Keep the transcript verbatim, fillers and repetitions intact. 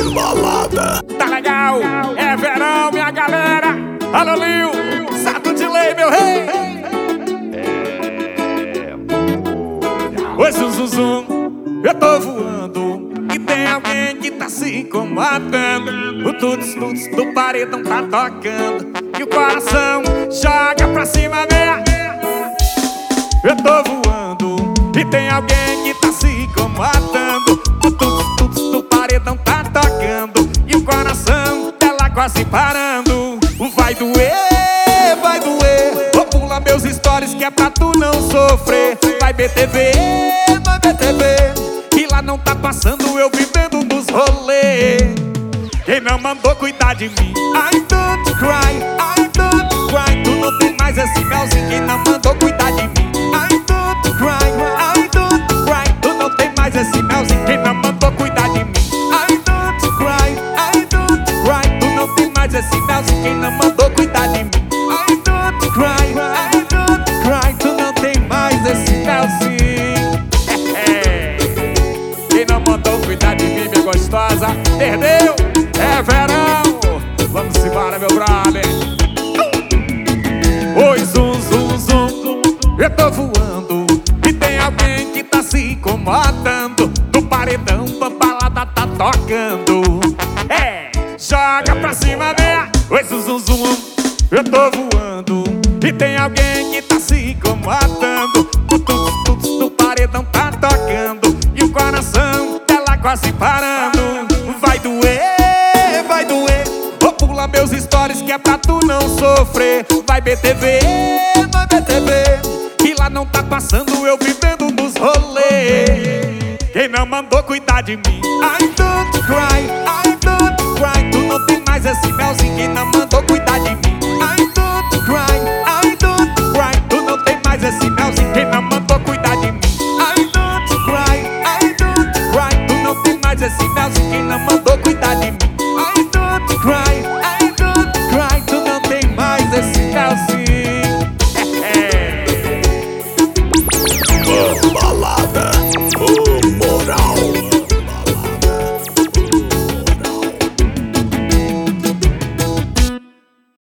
balada. Tá legal, é verão, minha galera. Alô, Lil, Sato de Lei, meu rei. É... Oi, zum, zum, zum, eu tô voando e tem alguém que tá se incomodando. O tuts, tuts do paredão tá tocando e o coração joga pra cima, meia. Eu tô voando e tem alguém que tá se incomodando. O tuts, tuts do paredão tá tocando e o coração dela quase parando. Vai doer, vai doer. Vou pular meus stories que é pra tu não sofrer. Vai B T V, vai B T V, que lá não tá passando eu vivendo nos rolês. Quem não mandou cuidar de mim? I don't cry, I don't cry. Tu não tem mais esse melzinho. Quem não mandou cuidar de mim? I don't cry, I don't cry. Tu não tem mais esse melzinho. Quem não mandou cuidar de mim? I don't cry, I don't cry. Tu não tem mais esse melzinho. Quem não mandou cuidar de mim? I don't cry, I don't cry. Tu não tem mais esse melzinho. Quem não mandou cuidar de mim, minha gostosa, perdeu. É verão, vamos embora, meu brother. Oi, zum, zum, zum, eu tô voando e tem alguém que tá se incomodando. No paredão, a balada tá tocando. É, joga pra cima, né? Oi, zum, zum, zum, eu tô voando e tem alguém que tá se incomodando. O tuts, tuts do paredão tá tocando e o coração dela quase parando. Vai doer, vai doer. Vou pular meus stories que é pra tu não sofrer. Vai B T V, vai B T V, que lá não tá passando eu vivendo nos rolês. Quem não mandou cuidar de mim? I don't cry, I don't cry. Tu não tem mais esse melzinho. Quem não mandou